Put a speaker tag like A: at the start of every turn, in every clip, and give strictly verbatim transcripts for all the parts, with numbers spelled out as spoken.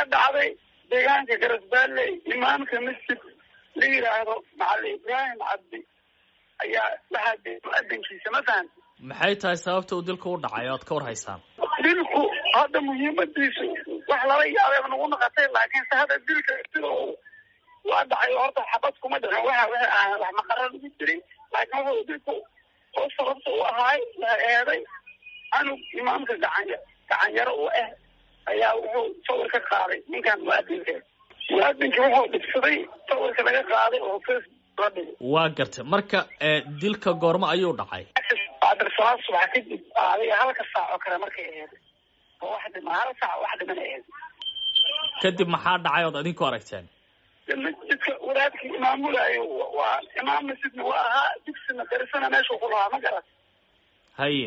A: waxaa dhacday deegaanka garasbaale imaamka masjid la yidhaahdo macalin ibraahim cabdi ayaa waxaa mu'adinkiisa ma fahamti
B: maxay tahay sababta uu dilku u dhacay oad ka war haysaan
A: dilku hadda muhiimadiisu wax lala yaabay nagu naqatay laakiin se hadda dilka sida uu waa dhacay horta xabad kuma dhicin waxa waxa aan wax maqara lagu jiray laakiin wuxuu dilku oo sababta u ahaay la eeday anug imaamka gacan gacan yaro u ah ayaa wuxuu sawir ka qaaday ninkan mu'adinka mu'adinka wuxuu dhibsaday sawirka laga qaaday oo facebook la dhigay
B: waa gartay marka dilka goormo ayuu dhacay
A: salaad subax kadib adiga halka saac oo kale markay ahayd oo wax dhima hal saac wax dhiman ahayd
B: kadib maxaa dhacay ood adinku aragteen
A: masjidka wadaadkii imaamulaayo waa imaam masjidna waa ahaa digsina darisana meeshuu ku lahaa ma garat
B: haye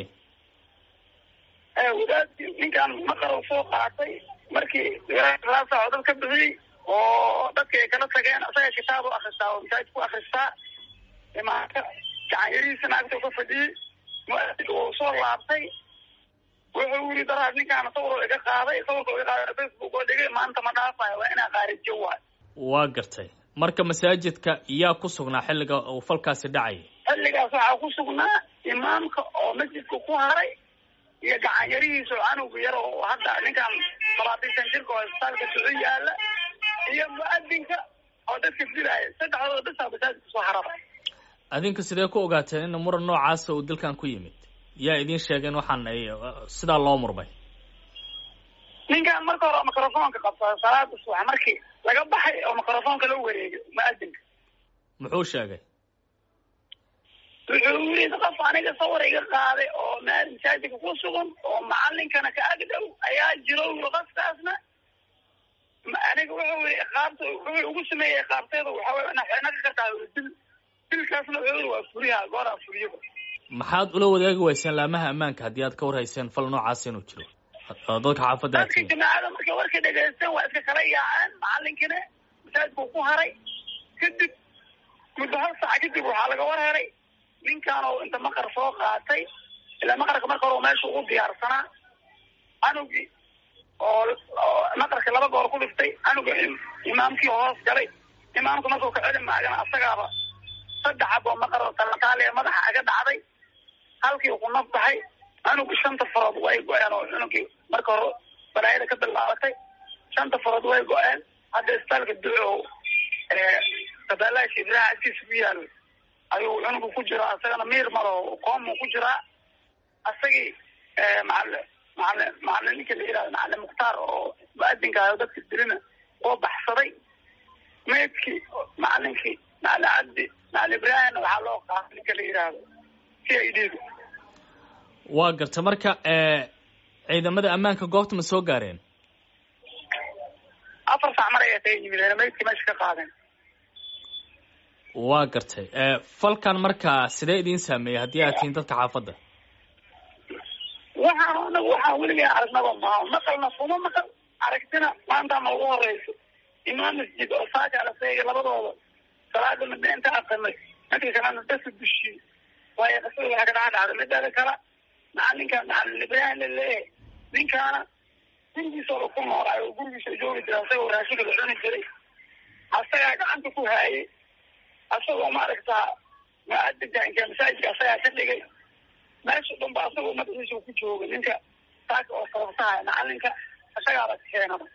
A: wadaadkii ninkaan maqarow soo qaatay markii salaad saac oo dad ka bixiyey oo dadka ay kala tageen asaga kitaab u akristaa oo masaajid ku akristaa imaamka gacan yarihiisana agta ka fadhiyey mu'adinka wuu soo laabtay wuxuu yiri daraa ninkaan sawir iga qaaday sawirka iga qaaday facebook oo dhigay maanta ma dhaafayo waa inaa qaarijo waay
B: waa gartay marka masaajidka yaa ku sugnaa xilliga uu falkaasi dhacay
A: xilligaas waxaa ku sugnaa imaamka oo masjidka ku haray iyo gacan yarihiisa canuga yar oo hadda ninkaan talaatiisan jirka oo isbitaalka duco yaala iyo mu'adinka oo dadka dilaya saddexdooda bisaa masaajidka soo haraba
B: adinka sidee ku ogaateen in muran noocaasa uu dilkan ku yimid yaa idiin sheegeen waxaan ay sidaa loo murmay
A: ninkaan marka hore microfoonka qabsada salaada subax markii laga baxay oo microfoonka la wareegay mu'adinka
B: muxuu sheegay
A: wuxuu yiri qof aniga sawir iga qaaday oo masaajidka ku sugan oo macalinkana ka agdhow ayaa jiro qofkaasna aniga wuxuu yiri qaabta wuxuu ugu sameeyay qaabteeda waxa weeye inay xanaga kartaa dil dilkaasna wuxuu waa furiyaa goora furiyo
B: maxaad ula wadaagi wayseen laamaha ammaanka haddii aad ka war hayseen fal noocaas inuu jiro dadka xaafadda
A: dadka jamaacada marka warka dhageystaan waa iska kala yaaceen macalinkana masaajidku ku haray kadib muddo hal saac kadib waxaa laga war helay ninkaan oo inta maqar soo qaatay ilaa maqarka marka hore meesha ugu diyaarsanaa anugii oo maqarka laba goor ku dhiftay anuga imaamkii hoos galay imaamku markuu ka celin maagana asagaaba saddex xab oo maqar oo talataaliya madaxa aga dhacday halkii ku naf baxay anugii shanta farood way go-een oo cunugii marka hore balaayada ka bilaabatay shanta farood way go-een hadda isbitaalka duco qabaalaasha ibraha agtiisa ku yaalo ayuu cunugu ku jiraa asagana miir malo qoom ku jiraa asagii macalin macalin macalin ninka la yidhahdo macalin mukhtaar oo mu'adinka ah dadka dilina oo baxsaday meydkii macalinkii macalin cabdi macalin ibraahimna waxaa loo qaaday ninka la yidhaahdo si ay dhiido
B: waa garta marka ciidamada ammaanka goobta ma soo gaareen
A: afar saac mar ayaa taga yimideen meydkii meesha ka qaadeen
B: waa gartay falkan markaa sidee idiin saameeyey haddii aad tihiin dadka xaafadda
A: waxaan anagu waxaan weligaa aragnaba maaha maqalna kuma maqal aragtina maanta ma ugu horeyso imaam masjid oo saaka la seegay labadooda salaada midna inta aqanay markii kalena dasa dushii waayo qasada waxaa ka dhaca dhacda midaada kala macalinka macalin ibraahim la leeyahay ninkaana gurigiisooda ku noolaayo oo gurigiisa joogi jira asagoo raashinka la cuni jiray asagaa gacanta ku haayay asagoo maaragtaa mu'adinka inka masaajidka asagaa ka dhigay meesha dhanba asagoo madaxiisa ku jooga ninka saaka oo sababtahay macalinka asagaaba keenaba